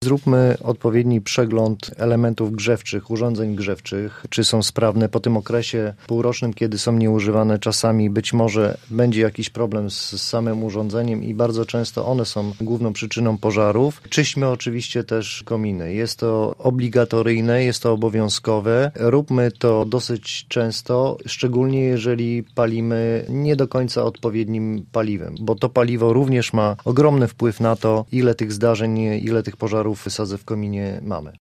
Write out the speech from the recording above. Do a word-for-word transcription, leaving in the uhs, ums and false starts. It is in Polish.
Zróbmy odpowiedni przegląd elementów grzewczych, urządzeń grzewczych, czy są sprawne. Po tym okresie półrocznym, kiedy są nieużywane, czasami być może będzie jakiś problem z, z samym urządzeniem i bardzo często one są główną przyczyną pożarów. Czyśćmy oczywiście też kominy. Jest to obligatoryjne, jest to obowiązkowe. Róbmy to dosyć często, szczególnie jeżeli palimy nie do końca odpowiednim paliwem, bo to paliwo również ma ogromny wpływ na to, ile tych zdarzeń, ile tych pożarów w sadze w kominie mamy.